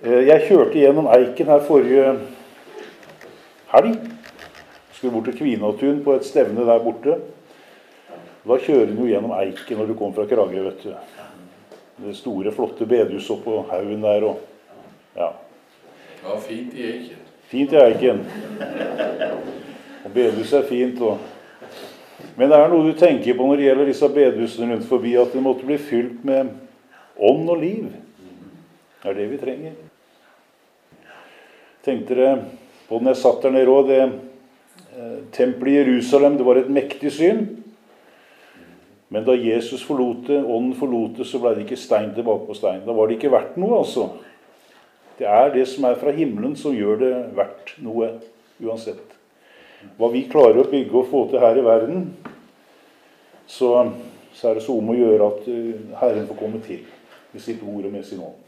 Jeg kjørte gjennom Eiken her forrige helg. Skulle bort til Kvinatun på et stevne der borte. Da kjører du jo gjennom Eiken når du kommer fra Kragerø, vet du. Det store, flotte bedehuset oppå haugen der. Ja, fint i Eiken. Fint i Eiken. Og bedehuset fint. Men det noe du tenker på når det gjelder disse bedehusene rundt forbi, at det måtte bli fylt med ånd og liv. Det det vi trenger. Tenkte dere på den jeg satt der nede også, det tempelet i Jerusalem, det var et mektig syn. Men da Jesus forlot det, ånden forlot det, så ble det ikke stein tilbake på stein. Da var det ikke verdt noe, altså. Det det som fra himmelen som gjør det verdt noe, uansett. Hva vi klarer å bygge og få til her i verden, så det så om å gjøre at Herren får komme til med sitt ord og med sin ånd.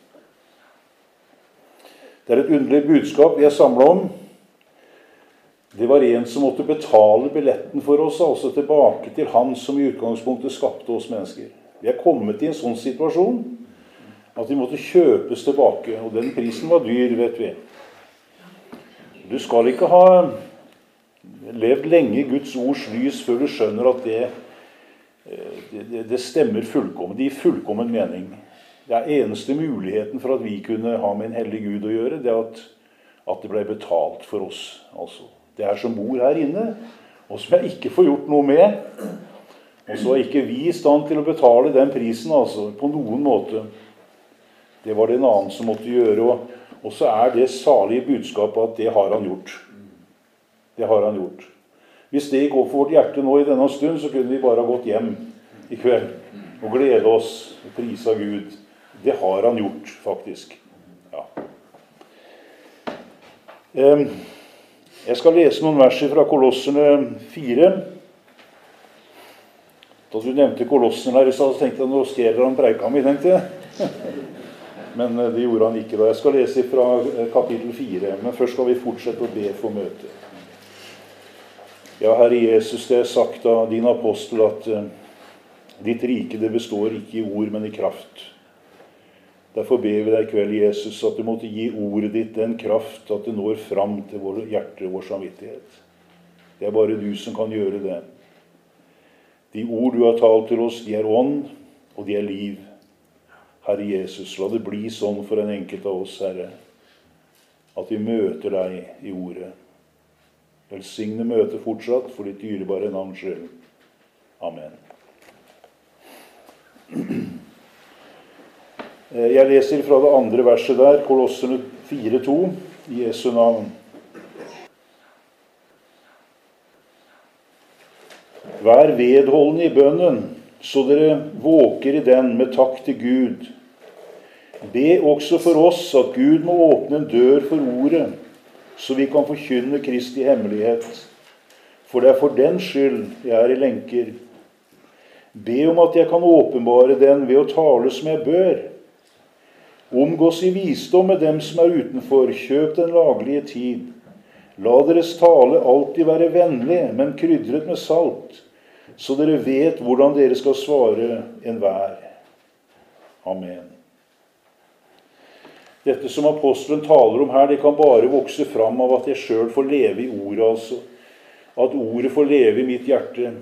Det et underlig budskap vi samlet om. Det var en som måtte betale billetten for oss, altså tilbake til han som i utgangspunktet skapte oss mennesker. Vi kommet i en sånn situasjon at vi måtte kjøpes tilbake, og den prisen var dyr, vet vi. Du skal ikke ha levd lenge i Guds ords lys før du skjønner at det stemmer fullkomment, det gir fullkommen mening. Det eneste muligheten for at vi kunne ha med en hellig Gud å gjøre, det at det ble betalt for oss. Altså, det som bor her inne, og som jeg ikke får gjort noe med. Og så ikke vi i stand til å betale den prisen, altså, på noen måte. Det var det en annen som måtte gjøre, og så det salige budskapet at det har han gjort. Det har han gjort. Hvis det gikk opp for vårt hjerte nå i denne stund, så kunne vi bare ha gått hjem i kveld og glede oss og prise av Gud. Det har han gjort, faktisk. Ja. Jeg skal lese noen verser fra Kolosserne 4. Da du nevnte Kolosserne her i stad, så tenkte jeg, nå stjeler han preika mi, tenkte jeg. Men det gjorde han ikke da. Jeg skal lese fra kapittel 4, men først skal vi fortsette å be for møtet. Ja, Herre Jesus, det sagt av din apostel at ditt rike det består ikke i ord, men i kraft. Derfor ber vi deg i kveld, Jesus, at du måtte gi ordet ditt den kraft at det når fram til våre hjerter og vår samvittighet. Det bare du som kan gjøre det. De ord du har talt til oss, de ånd, og de liv. Herre Jesus, la det bli sånn for en enkelt av oss, Herre, at vi møter deg i ordet. Velsigne møtet fortsatt for ditt dyrebare navns skyld. Amen. Jeg leser fra det andre verset der, Kolosserne 4:2, i Jesu navn. Vær vedholdende i bønnen, så dere våker i den med takk til Gud. Be også for oss at Gud må åpne en dør for ordet, så vi kan forkynne Kristi hemmelighet. For det for den skyld jeg i lenker. Be om at jeg kan åpenbare den ved å tale som jeg bør. Omgås i visdom med dem som utenfor, kjøp den laglige tid. La deres tale alltid være vennlig, men krydret med salt, så dere vet hvordan dere skal svare enhver. Amen. Dette som apostelen taler om her, det kan bare vokse fram av at jeg selv får leve i ordet, altså. At ordet får leve i mitt hjerte.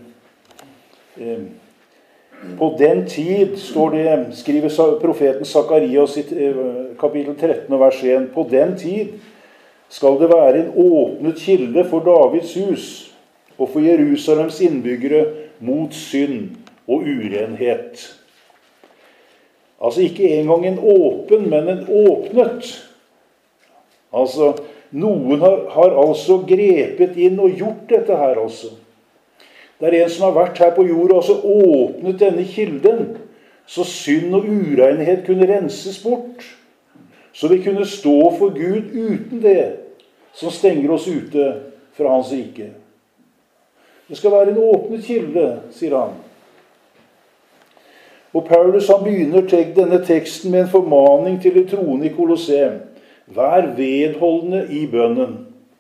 På den tid, står det, skriver profeten Sakarias i kapittel 13 vers 1, på den tid skal det være en åpnet kilde for Davids hus og for Jerusalems innbyggere mot synd og urenhet. Altså ikke engang en åpen, men en åpnet. Altså, noen har altså grepet inn og gjort dette her altså. Det en som har vært her på jorda, og så åpnet denne kilden, så synd og urenhet kunne renses bort. Så vi kunne stå for Gud uten det, som stenger oss ute fra hans rike. Det skal være en åpnet kilde, sier han. Og Paulus han begynner denne teksten med en formaning til de troende i Kolosseum. Vær vedholdende i bønnen.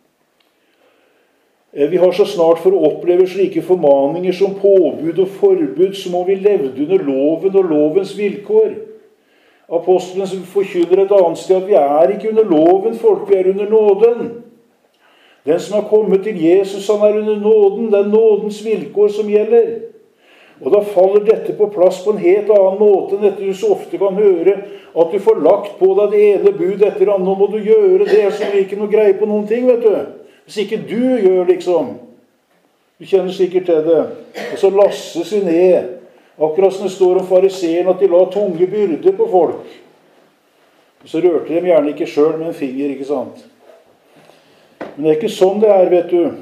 Vi har så snart for å oppleve slike formaninger som påbud og forbud, så må vi levde under loven og lovens vilkår. Apostelen forkynner et annet sted at vi er ikke under loven, folk, vi er under nåden. Den som har kommet til Jesus, han er under nåden. Det er nådens vilkår som gjelder. Og da faller dette på plass på en helt annen måte enn dette du så ofte kan høre, at du får lagt på deg det ene bud etter andre. Nå må du gjøre det, så blir det ikke noe greie på noen ting, vet du. Hvis ikke du gjør, liksom. Du kjenner sikkert til det. Og så lasses vi ned. Akkurat som det står om fariseeren, at de la tunge byrder på folk. Og så rørte de gjerne ikke selv med en finger, ikke sant? Men det er ikke sånn det er, vet du.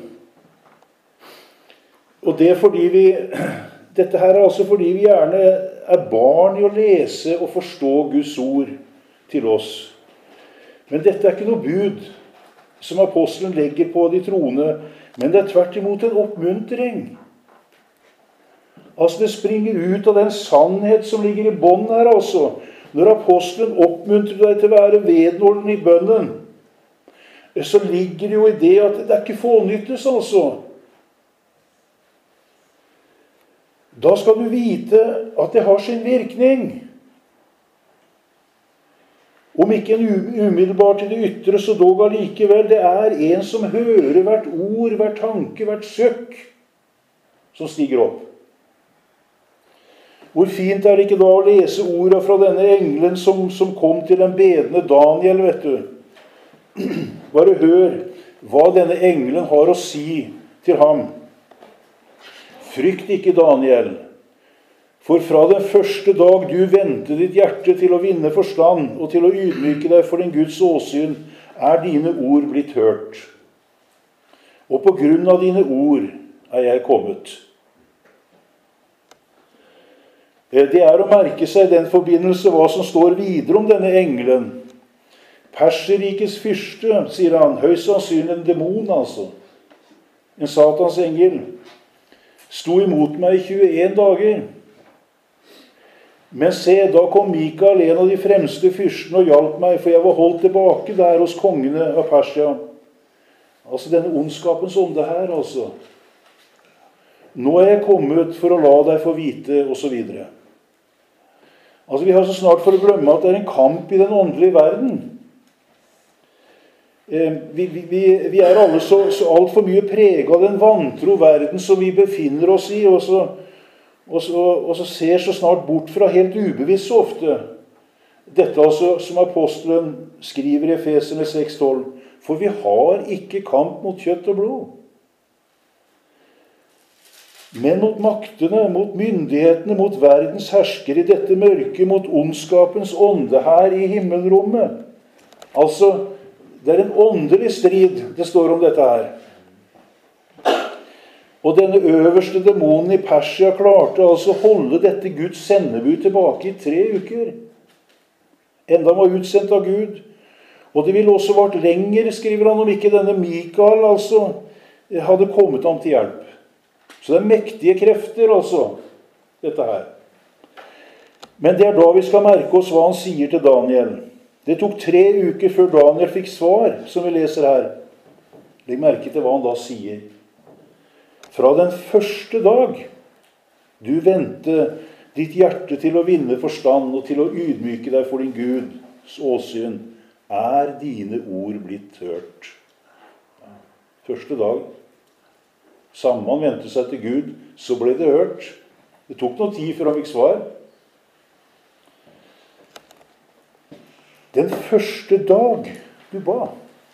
Og det er fordi dette her er altså fordi vi gjerne er barn i å lese og forstå Guds ord til oss. Men dette er ikke noe bud som apostelen legger på de troende, men det er tvert imot en oppmuntring. Altså det springer ut av den sannhet som ligger i bånd her, altså. Når apostelen oppmuntrer deg til å være vedholden i bønnen, så ligger det jo i det at det er ikke fånyttes, altså. Da skal du vite at det har sin virkning. Om ikke en umiddelbart til det ytre, så dog allikevel. Det er en som hører hvert ord, hver tanke, hvert søkk som stiger opp. Hvor fint er det ikke da å lese ordene fra denne engelen som kom til den bedende Daniel, vet du. Bare hør hva denne engelen har å si til ham. Frykt ikke, Daniel, for fra den første dag du vendte ditt hjerte til å vinne forstand og til å ydmyke deg for din Guds åsyn, er dine ord blitt hørt. Og på grunn av dine ord er jeg kommet. Det er å merke seg i den forbindelse hva som står videre om denne engelen. Perserrikets fyrste, sier han, høyst sannsynlig en demon, altså. En satans engel. Sto imot meg i 21 dager. Men se, da kom Mikael, en av de fremste fyrstene, og hjalp meg, for jeg var holdt tilbake der hos kongene av Persia. Altså denne ondskapens ånde her, altså. Nå er jeg kommet for å la deg få vite, og så videre. Altså, vi har så snart for å glemme at det er en kamp i den åndelige verden. Vi er alle så alt for mye preget av den vantro verden som vi befinner oss i, og så ser så snart bort fra helt ubevisst så ofte. Dette altså som apostelen skriver i Efeserne 6,12. For vi har ikke kamp mot kjøtt og blod, men mot maktene, mot myndighetene, mot verdens hersker i dette mørke, mot ondskapens ånde her i himmelrommet. Altså, det er en åndelig strid det står om dette her. Og denne øverste demonen i Persia klarte altså å holde dette Guds sendebud tilbake i 3 uker. Enda han var utsendt av Gud. Og det ville også vært lenger, skriver han, om ikke denne Mikael altså hadde kommet ham til hjelp. Så det er mektige krefter, altså, dette her. Men det er da vi skal merke oss hva han sier til Daniel. Det tok 3 uker før Daniel fikk svar, som vi leser her. Legg merke til hva han da sier. Fra den første dag du vendte ditt hjerte til å vinne forstand og til å ydmyke deg for din Guds åsyn, er dine ord blitt hørt. Første dag. Samme han vendte seg til Gud, så ble det hørt. Det tok noe tid før han fikk svar. Den første dag du ba.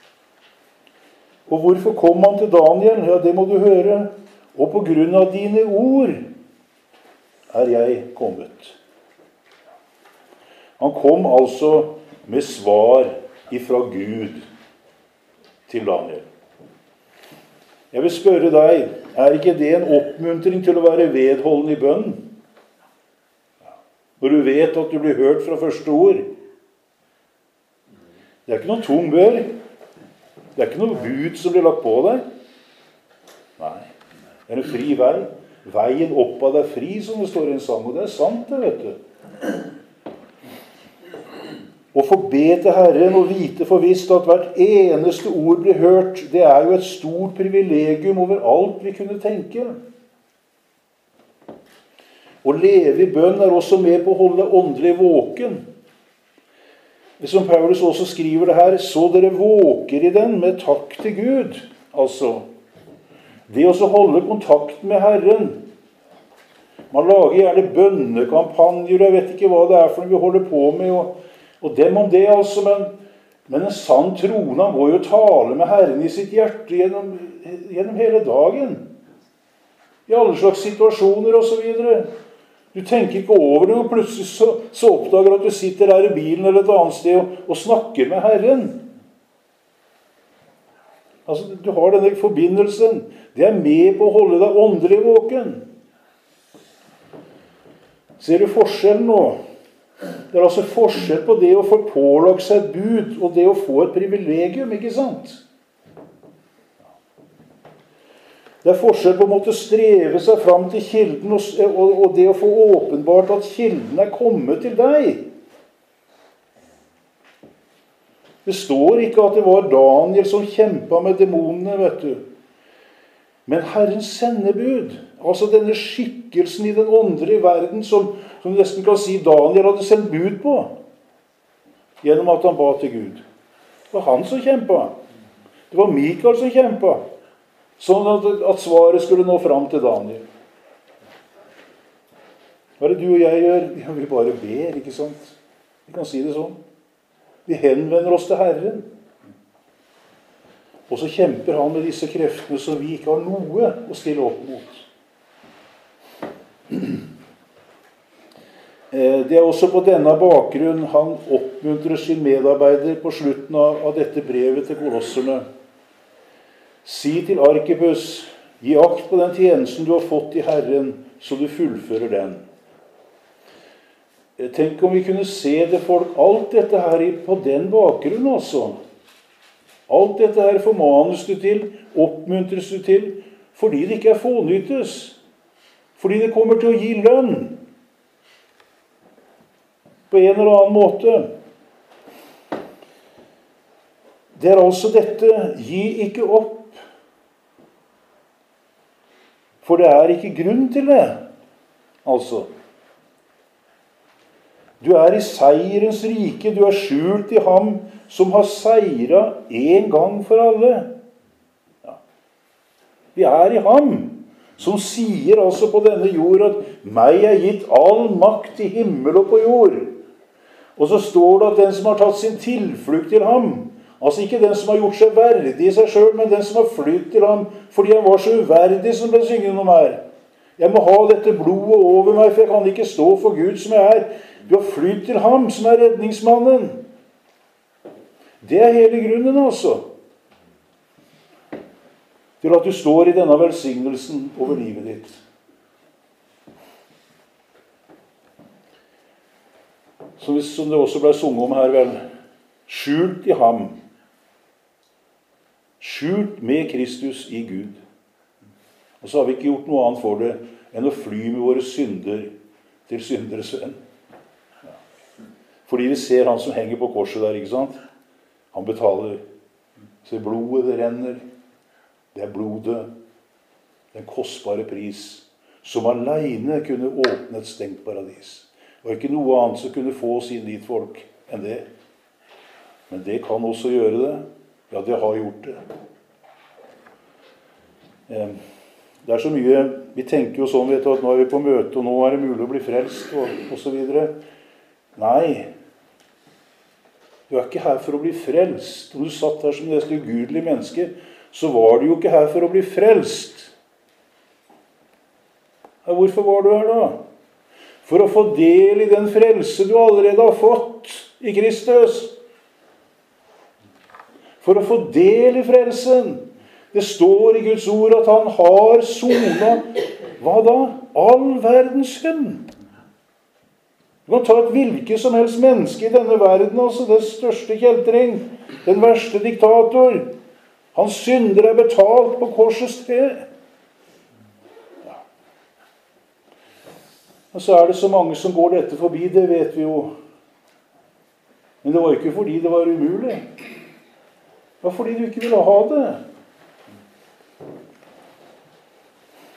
Og hvorfor kom han til Daniel? Ja, det må du høre. Og på grunn av dine ord er jeg kommet. Han kom altså med svar ifra Gud til Daniel. Jeg vil spørre deg, er ikke det en oppmuntring til å være vedholden i bønn? Når du vet at du blir hørt fra første ord. Det er ikke noen tung bør. Det er ikke noe bud som blir lagt på deg. Nei, det er en fri vei. Veien opp av deg fri, som det står i en sang, og det er sant det, vet du. Å få be til Herren og vite forvisst at hvert eneste ord blir hørt, det er jo et stort privilegium over alt vi kunne tenke. Å leve i bønn er også med på å holde åndelig våken. som Paulus også skriver det her, så dere våker i den med takk til Gud. Altså, det å holde kontakt med Herren. Man lager gjerne bønnekampanjer, jeg vet ikke hva det er for noe vi holder på med, og dem om det altså, men en sann troende må jo tale med Herren i sitt hjerte gjennom hele dagen. I alle slags situasjoner og så videre. Du tenker ikke over det, og plutselig så oppdager at du sitter her i bilen eller et annet sted og snakker med Herren. Altså, du har denne forbindelsen. Det er med på å holde deg åndelig våken. Ser du forskjellen nå? Det er altså forskjell på det å få pålagt seg et bud og det å få et privilegium, ikke sant? Det er forskjell på å måtte streve seg fram til kilden og det å få åpenbart at kilden er kommet til deg. Det står ikke at det var Daniel som kjempet med demonene, vet du. Men Herrens sendebud, altså denne skikkelsen i den åndelige verden som nesten kan si Daniel hadde sendt bud på, gjennom at han ba til Gud. Det var han som kjempet. Det var Mikael som kjempet. Sånn at svaret skulle nå fram til Daniel. Hva er det du og jeg gjør? Ja, vi bare ber, ikke sant? Vi kan si det sånn. Vi henvender oss til Herren. Og så kjemper han med disse kreftene som vi ikke har noe å stille opp mot. Det er også på denne bakgrunn han oppmuntrer sin medarbeider på slutten av dette brevet til kolosserne. Si til Arkipus, gi akt på den tjenesten du har fått i Herren, så du fullfører den. Tenk om vi kunne se det folk, alt dette her på den bakgrunnen altså. Alt dette her formanes du til, oppmuntres du til, fordi det ikke er fånyttes. Fordi det kommer til å gi lønn. På en eller annen måte. Det er altså dette, gi ikke opp. For det er ikke grunn til det, altså. Du er i seierens rike, du er skjult i ham som har seiret en gang for alle. Ja. Vi er i ham, som sier altså på denne jord at meg er gitt all makt i himmel og på jord. Og så står det at den som har tatt sin tilflukt til ham, altså ikke den som har gjort seg verdig i seg selv, men den som har flytt til ham fordi han var så uverdig som ble synget om her. Jeg må ha dette blodet over meg, for jeg kan ikke stå for Gud som jeg er. Du har flytt til ham som er redningsmannen. Det er hele grunnen altså. Til at du står i denne velsignelsen over livet ditt. Som det også ble sunget om her vel. Skjult i ham. Skjult med Kristus i Gud. Og så har vi ikke gjort noe annet for det enn å fly med våre synder til synderes venn. Ja. Fordi vi ser han som henger på korset der, ikke sant? Han betaler. Så blodet det renner. Det er blodet. Den kostbare pris som alene kunne åpne et stengt paradis. Og ikke noe annet som kunne få oss inn dit folk enn det. Men det kan også gjøre det. Ja, det har gjort det. Det er så mye, vi tenker jo sånn, vet du, at nå er vi på møte, og nå er det mulig å bli frelst, og så videre. Nei, du er ikke her for å bli frelst. Om du satt her som nesten ugudelig menneske, så var du jo ikke her for å bli frelst. Ja, hvorfor var du her da? For å få del i den frelse du allerede har fått i Kristus. For å få del i frelsen. Det står i Guds ord at han har sonet, hva da? All verdens synd. Du kan ta et hvilket som helst menneske i denne verden, altså den største kjeltring, den verste diktator. Hans synder er betalt på korsets tre. Ja. Og så er det så mange som går dette forbi, det vet vi jo. Men det var ikke fordi det var umulig. Det var fordi du ikke ville ha det.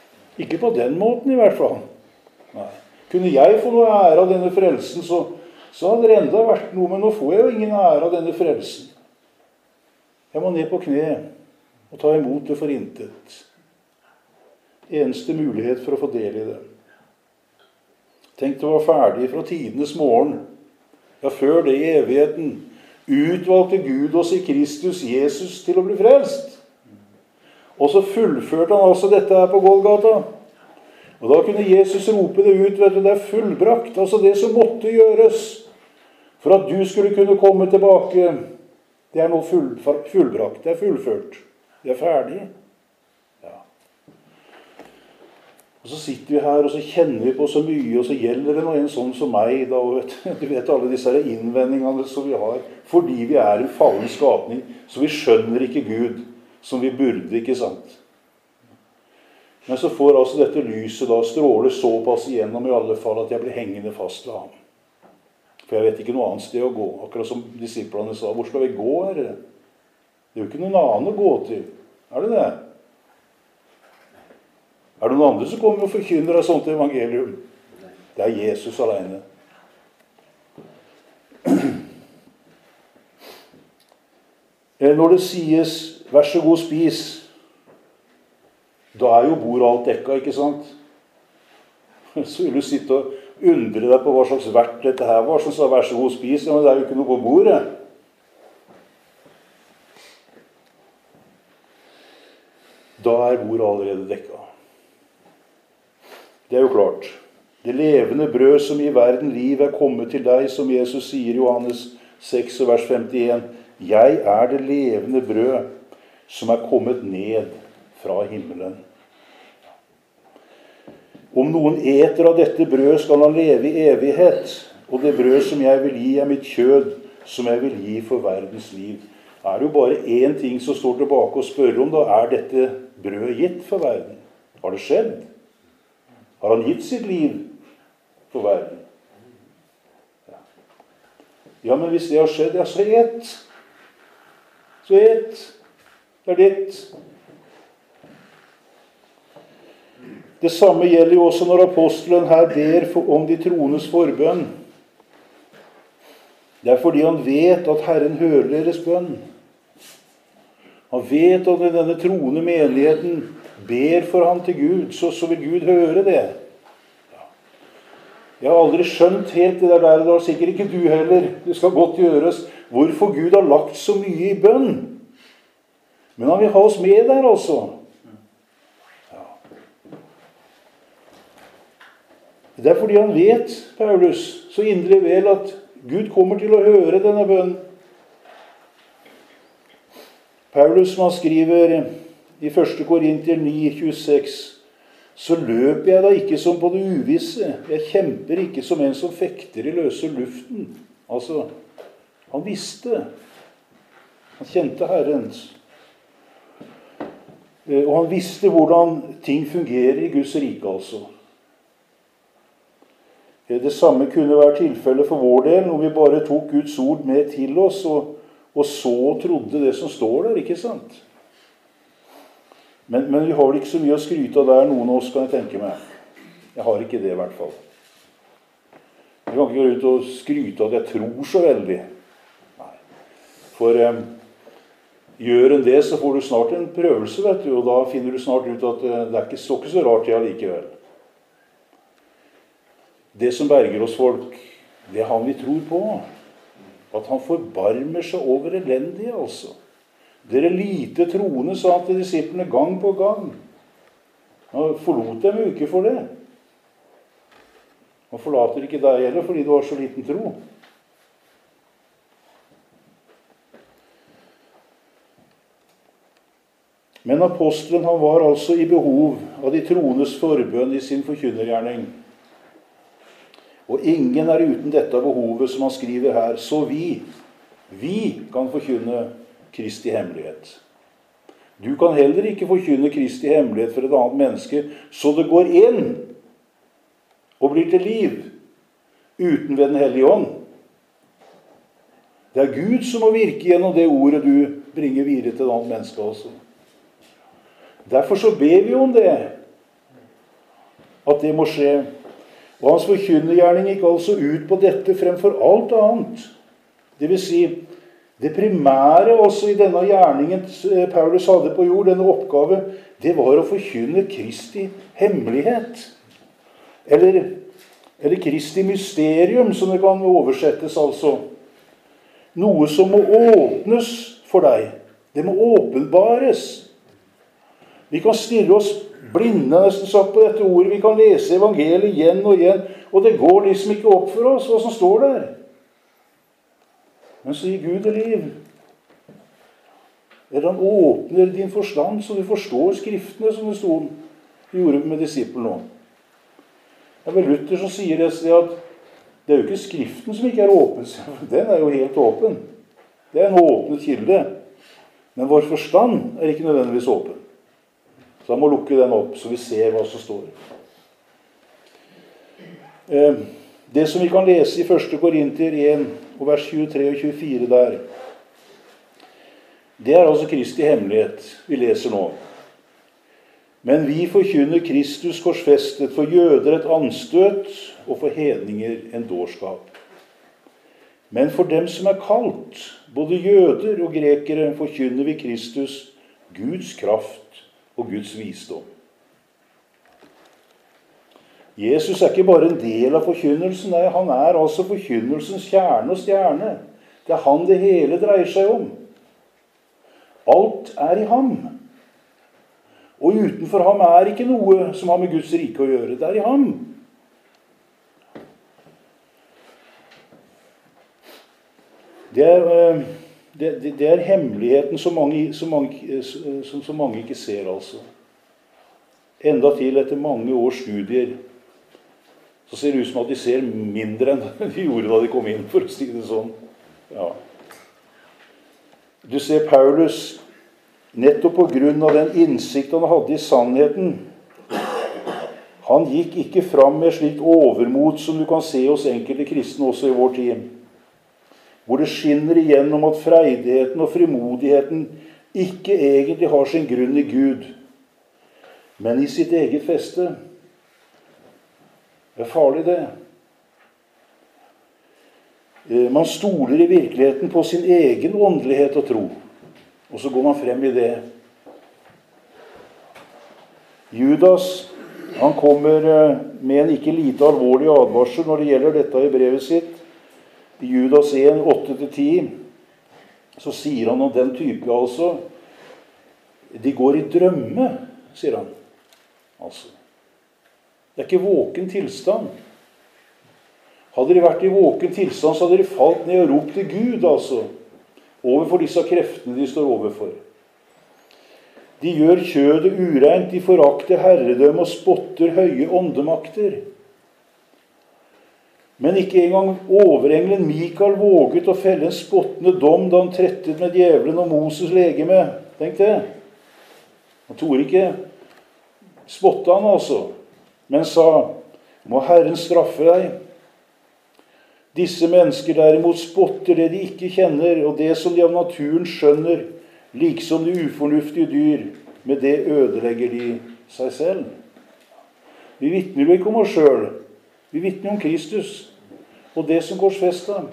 Ikke på den måten i hvert fall. Nei. Kunne jeg få noe ære av denne frelsen, så så hadde det enda vært noe, men nå får jeg jo ingen ære av denne frelsen. Jeg må ned på kne og ta imot det for intet. Eneste mulighet for å få del i det. Tenk det var ferdig fra tidenes morgen. Ja, før det i evigheten utvalgte Gud oss i Kristus Jesus til å bli frelst. Og så fullførte han altså dette her på Golgata. Og da kunne Jesus rope det ut, vet du, det er fullbrakt, altså det som måtte gjøres for at du skulle kunne komme tilbake. Det er nå fullbrakt, det er fullført, det er ferdig. Ja. Og så sitter vi her, og så kjenner vi på så mye, og så gjelder det noe en sånn som meg, da, og du vet alle disse innvendingene som vi har, fordi vi er en fallen skapning, så vi skjønner ikke Gud, som vi burde, ikke sant? Men så får altså dette lyset da stråle såpass igjennom i alle fall at jeg blir hengende fast ved ham. For jeg vet ikke noe annet sted å gå. Akkurat som disiplene sa, hvor skal vi gå, Herre? Det er jo ikke noen annen å gå til. Er det det? Er det noen andre som kommer og forkynner et sånt evangelium? Det er Jesus alene. Når det sies, vær så god, spis, da er jo bord alt dekka, ikke sant? Så vil du sitte og undre deg på hva slags vert dette her var, som sa vær så god, spis, ja, men det er jo ikke noe på bordet. Da er bordet allerede dekka. Det er jo klart. Det levende brød som i verden liv er kommet til deg, som Jesus sier i Johannes 6, vers 51. Jeg er det levende brød som er kommet ned fra himmelen. Om noen eter av dette brød, skal han leve i evighet, og det brød som jeg vil gi er mitt kjød, som jeg vil gi for verdens liv. Er det jo bare én ting som står tilbake og spør om, da er dette brød gitt for verden? Har det skjedd? Har han gitt sitt liv for verden? Ja, men hvis det har skjedd, ja, så ett. Så ett. Det er ditt. Det samme gjelder jo også når apostelen her ber om de troendes forbønn. Det er fordi han vet at Herren hører deres bønn. Han vet at denne troende menigheten ber for ham til Gud, så vil Gud høre det. Jeg har aldri skjønt helt det der, det har sikkert ikke du heller, det skal godt gjøres, hvorfor Gud har lagt så mye i bønn. Men han vil ha oss med der altså. Det er fordi han vet, Paulus, så inderlig vel at Gud kommer til å høre denne bønnen. Paulus, som han skriver i 1. Korinter 9:26, så løper jeg da ikke som på det uvisse. Jeg kjemper ikke som en som fekter i løse luften. Altså, han visste. Han kjente Herrens. Og han visste hvordan ting fungerer i Guds rike, altså. Det samme kunne være tilfellet for vår del, når vi bare tok Guds ord med til oss, og så trodde det som står der, ikke sant? Men vi har vel ikke så mye å skryte av der, noen av oss, kan jeg tenke meg. Jeg har ikke det i hvert fall. Jeg kan ikke gå ut og skryte av at jeg tror så veldig. Nei. For gjør en det, så får du snart en prøvelse, vet du, og da finner du snart ut at det er ikke så rart jeg likevel. Det som berger oss folk, det er han vi tror på. At han forbarmer seg over elendige, altså. Dere lite troende, sa han til disiplene gang på gang. Han forlot dem jo ikke for det. Han forlater ikke deg heller, fordi du har så liten tro. Men apostelen, han var altså i behov av de troendes forbønn i sin forkynnergjerning. Og ingen er uten dette behovet som han skriver her, så vi kan forkynne Kristi hemmelighet. Du kan heller ikke forkynne Kristi hemmelighet for et annet menneske, så det går inn og blir til liv uten ved den hellige ånd. Det er Gud som må virke gjennom det ordet du bringer videre til et annet menneske også. Derfor så ber vi om det, at det må skje. Og hans forkynnergjerning gikk altså ut på dette fremfor alt annet. Det vil si, det primære også i denne gjerningen Paulus hadde på jord, denne oppgave, det var å forkynne Kristi hemmelighet. Eller Kristi mysterium, som det kan oversettes altså. Noe som må åpnes for deg. Det må åpenbares. Vi kan stirre oss blinde nesten sagt på dette ordet. Vi kan lese evangeliet igjen og igjen, og det går liksom ikke opp for oss hva som står der. Men så gir Gud det liv. Eller han åpner din forstand, så du forstår skriftene, som det stod gjorde med disippelen nå. Det er vel Luther som sier det, at det er jo ikke skriften som ikke er åpen. Den er jo helt åpen. Det er en åpnet kilde. Men vår forstand er ikke nødvendigvis åpen. Så han må lukke den opp, så vi ser hva som står. Det som vi kan lese i 1. Korinter 1, og vers 23 og 24 der, det er altså Kristi hemmelighet vi leser nå. Men vi forkynner Kristus korsfestet, for jøder et anstøt, og for hedninger en dårskap. Men for dem som er kalt, både jøder og grekere, forkynner vi Kristus, Guds kraft og Guds visdom. Jesus er ikke bare en del av forkynnelsen, nei, han er altså forkynnelsens kjerne og stjerne. Det er han det hele dreier seg om. Alt er i ham. Og utenfor ham er ikke noe som har med Guds rike å gjøre. Det er i ham. Det er hemmeligheten som mange ikke ser, altså. Enda til etter mange års studier, så ser det ut som at de ser mindre enn de gjorde da de kom inn, for å si det sånn. Ja. Du ser Paulus, nettopp på grunn av den innsikt han hadde i sannheten. Han gikk ikke fram med slikt overmot som du kan se hos enkelte kristne også i vår tid, hvor det skinner igjennom at freidigheten og frimodigheten ikke egentlig har sin grunn i Gud, men i sitt eget feste. Det er farlig, det. Man stoler i virkeligheten på sin egen åndelighet og tro, og så går man frem i det. Judas, han kommer med en ikke lite alvorlig advarsel når det gjelder dette i brevet sitt. I Judas 1, 8-10, så sier han om den type, altså, de går i drømme, sier han. Altså, det er ikke våken tilstand. Hadde de vært i våken tilstand, så hadde de falt ned og ropt til Gud, altså, overfor disse kreftene de står overfor. De gjør kjødet ureint, de forakter herredømme og spotter høye åndemakter. Men ikke engang overengelen Mikael våget å felle en spottende dom da han trettet med djevelen og Moses legeme. Tenk det. Han torde ikke spotte han altså, men sa, må Herren straffe deg. Disse mennesker derimot spotter det de ikke kjenner, og det som de av naturen skjønner, liksom de ufornuftige dyr, med det ødelegger de seg selv. Vi vitner jo ikke om oss selv, vi vitner om Kristus, og det som korsfestet.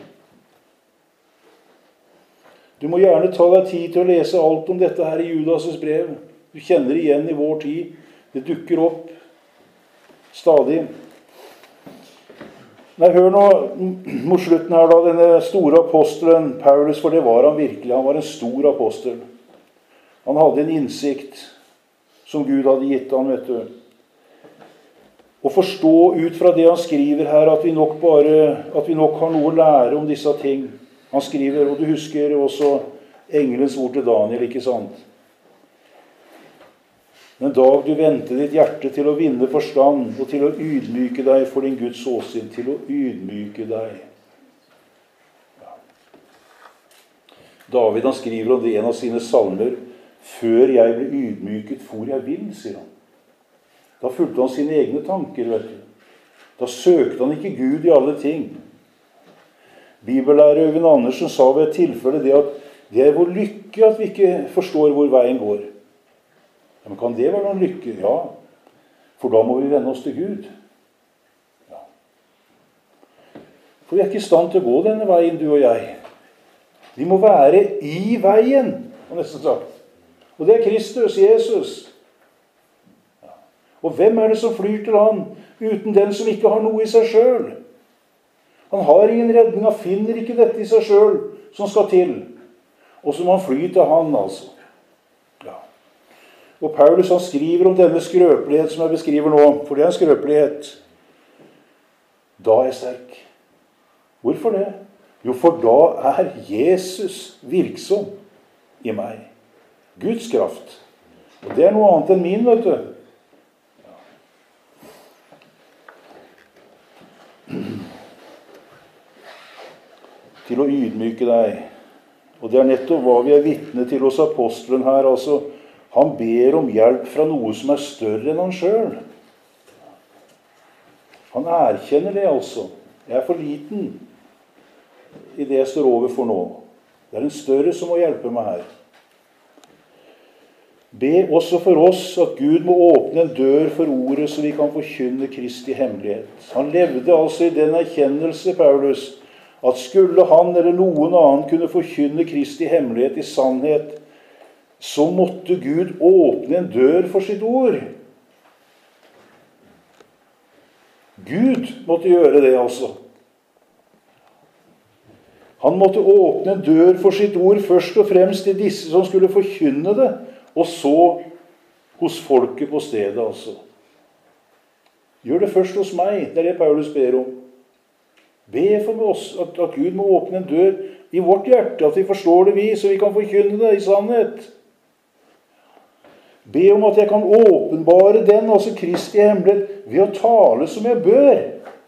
Du må gjerne ta deg tid til å lese alt om dette her i Judas' brev. Du kjenner det igjen i vår tid. Det dukker opp stadig. Nei, hør nå mot slutten her da, denne store apostelen Paulus, for det var han virkelig. Han var en stor apostel. Han hadde en innsikt som Gud hadde gitt han, vet du. Å forstå ut fra det han skriver her, at vi nok har noe å lære om disse ting. Han skriver, og du husker også engelens ord til Daniel, ikke sant? Den dag du vendte ditt hjerte til å vinne forstand, og til å ydmyke deg for din Guds åsyn, til å ydmyke deg. Ja. David, han skriver om det i en av sine salmer, før jeg ble ydmyket, for jeg vil, sier han. Da fulgte han sine egne tanker, vet du. Da søkte han ikke Gud i alle ting. Bibellærer Øyvind Andersen sa ved et tilfelle det at det er vår lykke at vi ikke forstår hvor veien går. Ja, men kan det være noen lykke? Ja. For da må vi vende oss til Gud. Ja. For vi er ikke i stand til å gå denne veien, du og jeg. Vi må være i veien, har nesten sagt. Og det er Kristus, Jesus. Og hvem er det som flyr til han, uten den som ikke har noe i seg selv? Han har ingen redning, han finner ikke dette i seg selv som skal til. Og så må han fly til han, altså. Ja. Og Paulus han skriver om denne skrøpelighet som jeg beskriver nå, for det er en skrøpelighet. Da er jeg sterk. Hvorfor det? Jo, for da er Jesus virksom i meg. Guds kraft. Og det er noe annet enn min, vet du. Til å ydmyke deg. Og det er nettopp hva vi er vitne til hos apostelen her. Altså, han ber om hjelp fra noe som er større enn han selv. Han erkjenner det altså. Jeg er for liten i det jeg står overfor nå. Det er en større som må hjelpe meg her. Be også for oss at Gud må åpne en dør for ordet, så vi kan forkynne Kristi hemmelighet. Han levde altså i den erkjennelse, Paulus, at skulle han eller noen annen kunne forkynne Kristi hemmelighet i sannhet, så måtte Gud åpne en dør for sitt ord. Gud måtte gjøre det altså. Han måtte åpne en dør for sitt ord først og fremst til disse som skulle forkynne det, og så hos folket på stedet altså. Gjør det først hos meg, det er det Paulus ber om. Be for oss at Gud må åpne en dør i vårt hjerte, at vi forstår det vi, så vi kan forkynne det i sannhet. Be om at jeg kan åpenbare den, altså Kristi hemmelighet, ved å tale som jeg bør.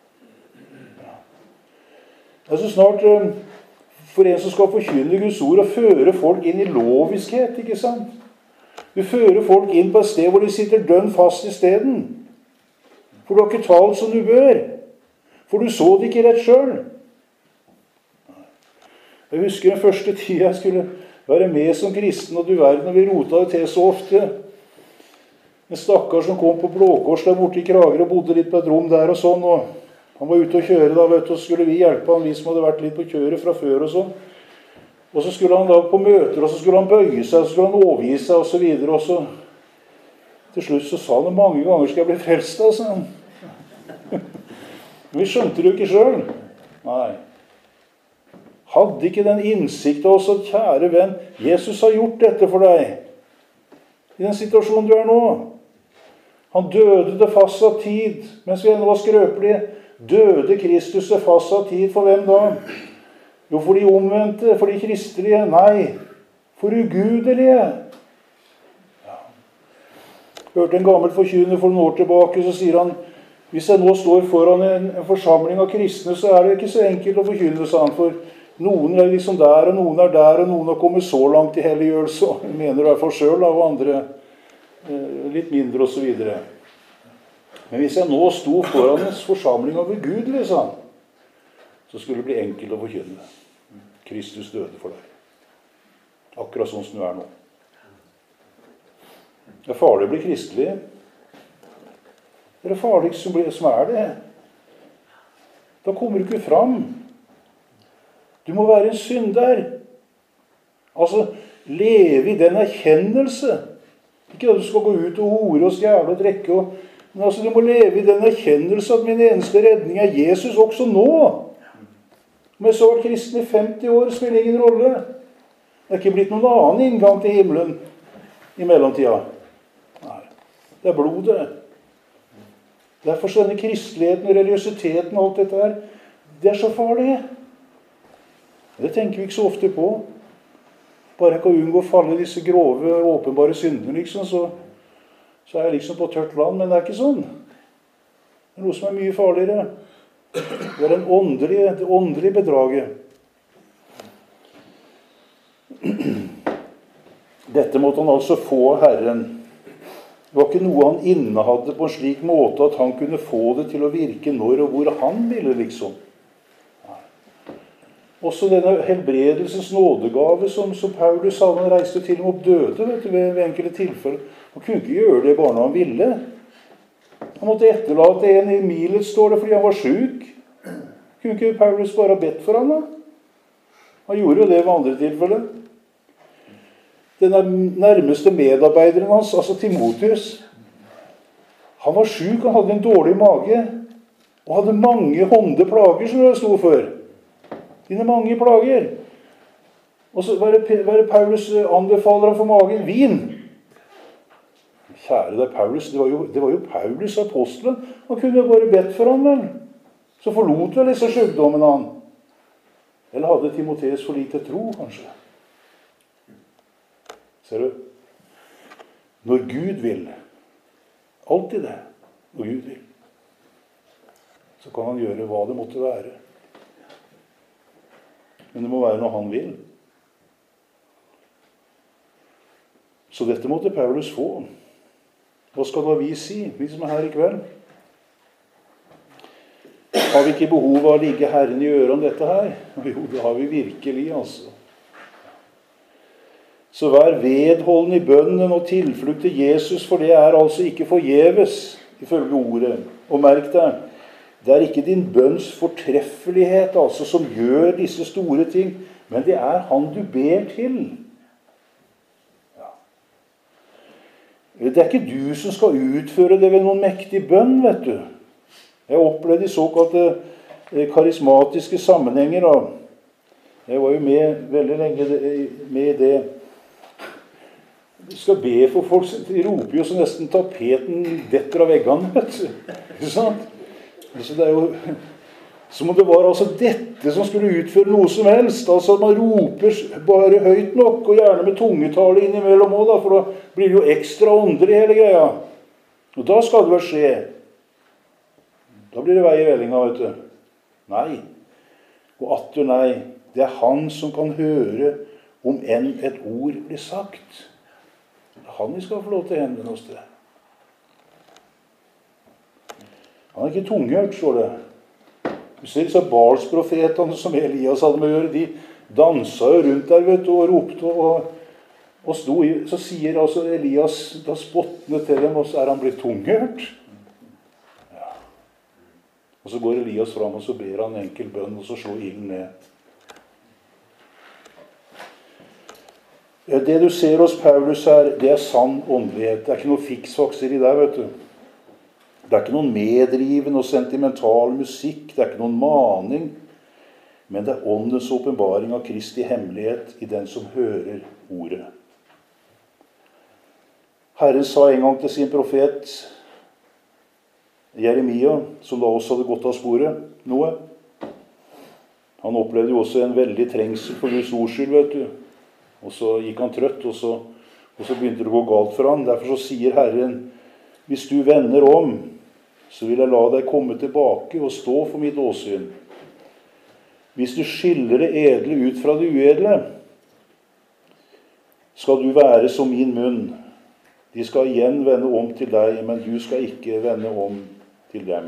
Det er så snart for en som skal forkynne Guds ord, og føre folk inn i loviskhet, ikke sant? Du fører folk inn på et sted hvor de sitter dønn fast i steden. For du har ikke talt som du bør. For du så det ikke rett selv. Jeg husker den første tiden jeg skulle være med som kristen, og du verden, og vi rota det til så ofte. En stakkar som kom på Blå Kors der borte i Krager og bodde litt på et rom der og sånn, og han var ute å kjøre da, vet du, og så skulle vi hjelpe han, vi som hadde vært litt på kjøret fra før og sånn. Og så skulle han da på møter, og så skulle han bøye seg, og så skulle han overgi seg, og så videre, og så til slutt så sa han mange ganger skal jeg bli frelst, altså. Men vi skjønte det jo ikke selv. Nei. Hadde ikke den innsikt av oss at, kjære venn, Jesus har gjort dette for deg. I den situasjonen du er nå. Han døde til fastsatt tid, mens vi ennå var skrøpelige. Døde Kristus til fastsatt tid for hvem da? Jo, for de omvendte, for de kristelige. Nei, for ugudelige. Ja. Hørte en gammel forkynner for noen år tilbake, så sier han, hvis jeg nå står foran en forsamling av kristne, så er det ikke så enkelt å forkynne, sa han, for noen er liksom der, og noen er der, og noen har kommet så langt i helliggjørelse, og mener i hvert fall selv, og andre litt mindre, og så videre. Men hvis jeg nå sto foran en forsamling av ugudelige, sa han, så skulle det bli enkelt å forkynne. Kristus døde for deg. Akkurat sånn som du er nå. Det er farlig å bli kristelig. Det er det farligste som er det. Da kommer du ikke fram. Du må være en synder. Altså, leve i den erkjennelse. Ikke at du skal gå ut og hore og stjæle og drekke. Men altså, du må leve i den erkjennelse at min eneste redning er Jesus også nå. Om jeg så var kristen i 50 år, spiller ingen rolle. Det er ikke blitt noen annen inngang til himmelen i mellomtida. Nei, det er blodet. Derfor så denne kristeligheten og religiøsiteten og alt dette her, det er så farlig. Det tenker vi ikke så ofte på. Bare jeg kan unngå å falle i disse grove, åpenbare syndene, liksom, så er jeg liksom på tørt land, men det er ikke sånn. Det er noe som er mye farligere. Det er det åndelige bedraget. Dette måtte han altså få av Herren. Det var ikke noe han innehadde på en slik måte at han kunne få det til å virke når og hvor han ville, liksom. Også denne helbredelsens nådegave som Paulus sa, han reiste til og med opp døde, vet du, ved enkelte tilfeller. Han kunne ikke gjøre det bare når han ville. Han måtte etterlate en i milet, står det, fordi han var syk. Kunne ikke Paulus bare ha bedt for ham da? Han gjorde jo det ved andre tilfeller. Den nærmeste medarbeideren hans, altså Timotheus, han var syk, han hadde en dårlig mage, og hadde mange håndeplager som det stod for. Dine mange plager. Og så var det Paulus anbefaler ham for magen? Vin. Kjære deg, Paulus, det var jo Paulus, apostelen. Han kunne jo bare bedt for ham, vel. Så forlot vel disse sykdommene han. Eller hadde Timotheus for lite tro, kanskje? Ser du? Når Gud vil, alltid det, når Gud vil, så kan han gjøre hva det måtte være. Men det må være når han vil. Så dette måtte Paulus få. Hva skal da vi si, vi som er her i kveld? Har vi ikke behov av å ligge Herren i øret om dette her? Jo, det har vi virkelig, altså. Så vær vedholden i bønnen og tilflukt til Jesus, for det er altså ikke forgjeves, ifølge ordet. Og merk deg, det er ikke din bønns fortreffelighet altså, som gjør disse store ting, men det er han du ber til. Ja. Det er ikke du som skal utføre det ved noen mektig bønn, vet du. Jeg opplevde de såkalte karismatiske sammenhenger. Da. Jeg var jo med veldig lenge med i det. Du skal be for folk, de roper jo så nesten tapeten detter av veggene, vet du. Ikke sant? Altså det er jo, som om det var altså dette som skulle utføre noe som helst. Altså at man roper bare høyt nok, og gjerne med tungetale innimellom også, da, for da blir det jo ekstra åndelig hele greia. Og da skal det vel skje. Da blir det vei i vellinga, vet du. Nei. Og atter nei. Det er han som kan høre om enn et ord blir sagt. Det er han vi skal få lov til å hende hos det. Han er ikke tunghørt, står det. Du ser disse Baals-profetene som Elias hadde med å gjøre, de danset jo rundt der, vet du, og ropte og sto i. Så sier altså Elias da spottende til dem, og så er han blitt tunghørt. Og så går Elias fram, og så ber han en enkel bønn, og så slår ilden ned. Det du ser hos Paulus her, det er sann åndelighet. Det er ikke noe fiksfakser i deg, vet du. Det er ikke noen medriven og sentimental musikk, det er ikke noen maning, men det er åndens åpenbaring av Kristi hemmelighet i den som hører ordet. Herren sa en gang til sin profet Jeremia, som da også hadde gått av sporet noe. Han opplevde jo også en veldig trengsel for Guds ordskyld, vet du. Og så gikk han trøtt, og så begynte det å gå galt for han. Derfor så sier Herren, hvis du vender om, så vil jeg la deg komme tilbake og stå for mitt åsyn. Hvis du skiller det edle ut fra det uedle, skal du være som min munn. De skal igjen vende om til deg, men du skal ikke vende om til dem.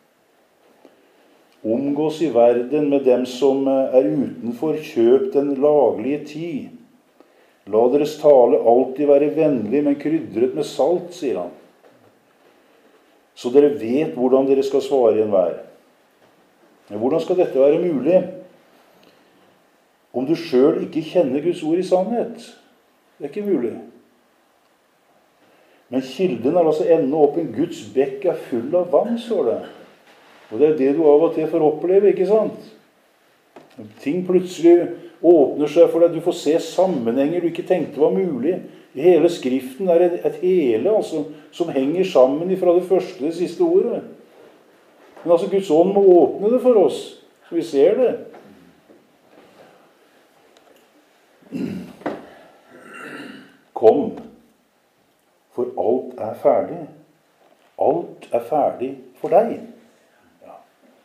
Omgås i verden med dem som er utenfor, kjøp den laglige tid. La deres tale alltid være vennlig, men krydret med salt, sier han. Så dere vet hvordan dere skal svare i enhver. Men hvordan skal dette være mulig? Om du selv ikke kjenner Guds ord i sannhet. Det er ikke mulig. Men kilden er altså enda opp en Guds bekk er full av vann, står det. Og det er det du av og til får oppleve, ikke sant? Ting plutselig åpner seg for deg. Du får se sammenhenger du ikke tenkte var mulig. I hele skriften er et hele altså, som henger sammen fra det første til det siste ordet. Men altså Guds ånd må åpne det for oss, så vi ser det. Kom, for alt er ferdig. Alt er ferdig for deg. Ja.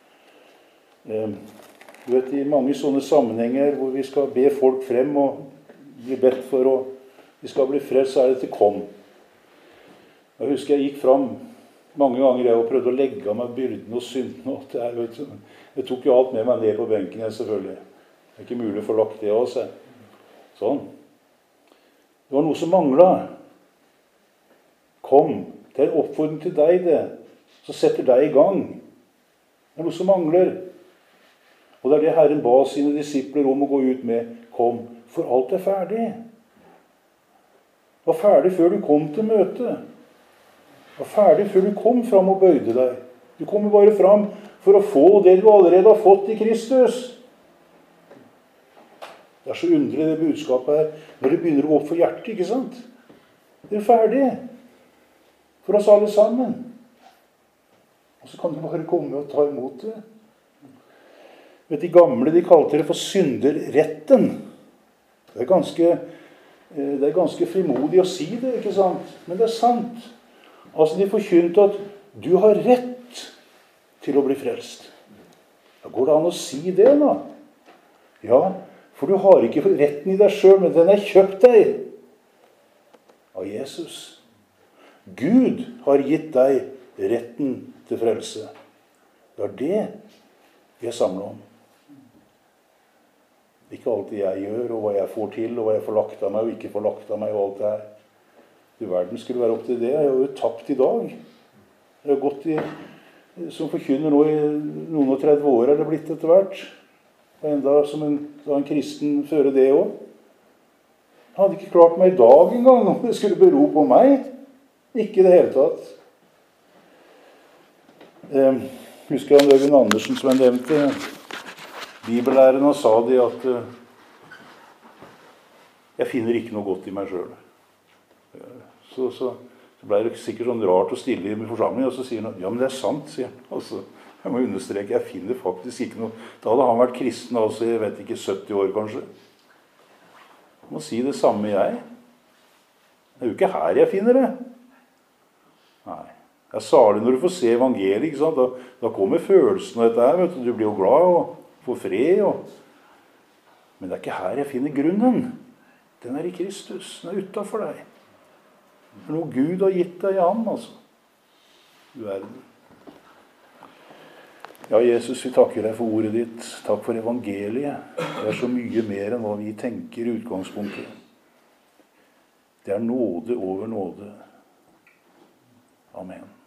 Du vet, i mange sånne sammenhenger hvor vi skal be folk frem og bli bedt for, og vi skal bli frelst, så er det til kom. Jeg husker jeg gikk fram mange ganger og prøvde å legge av meg byrden og synden. Jeg tok jo alt med meg ned på benken, selvfølgelig. Det er ikke mulig å få lagt det av seg. Sånn. Det var noe som manglet. Kom, det er en oppfordring til deg det, som setter deg i gang. Det er noe som mangler. Og det er det Herren ba sine disipler om å gå ut med. Kom, for alt er ferdig. Det var ferdig før du kom til møtet. Det var ferdig før du kom fram og bøyde deg. Du kommer bare fram for å få det du allerede har fått i Kristus. Det er så underlig det budskapet her, når det begynner å gå opp for hjertet, ikke sant? Det er ferdig. For oss alle sammen. Og så kan du bare komme og ta imot det. Vet, de gamle, de kalte det for synderretten. Det er ganske frimodig å si det, ikke sant? Men det er sant. Altså, de forkynte at du har rett til å bli frelst. Da går det an å si det, da. Ja, for du har ikke retten i deg selv, men den er kjøpt deg av Jesus. Gud har gitt deg retten til frelse. Det er det vi er samlet om. Ikke alt det jeg gjør, og hva jeg får til, og hva jeg får lagt av meg, og ikke får lagt av meg, og alt det her. Du verden skulle være opp til det. Jeg har jo tapt i dag. Jeg har gått som forkynner nå i noen og 30 år er det blitt etter hvert. Og enda som en kristen fører det også. Jeg hadde ikke klart meg i dag engang om det skulle bero på meg. Ikke i det hele tatt. Husker han Øyvind Andersen som jeg nevnte? Bibellæreren han sa det at jeg finner ikke noe godt i meg selv. Så ble det sikkert sånn rart å stille i forsamlingen, og så sier han, ja, men det er sant, sier han. Altså, jeg må understreke, jeg finner faktisk ikke noe. Da hadde han vært kristen, altså, jeg vet ikke, 70 år kanskje. Jeg må si det samme jeg. Det er jo ikke her jeg finner det. Nei. Jeg sa det når du får se evangeliet, ikke sant? Da kommer følelsen av dette her, vet du. Du blir jo glad og får fred. Men det er ikke her jeg finner grunnen. Den er i Kristus. Den er utenfor deg. Det er noe Gud har gitt deg i ham, altså. Du er den. Ja, Jesus, vi takker deg for ordet ditt. Takk for evangeliet. Det er så mye mer enn hva vi tenker i utgangspunktet. Det er nåde over nåde. Amen.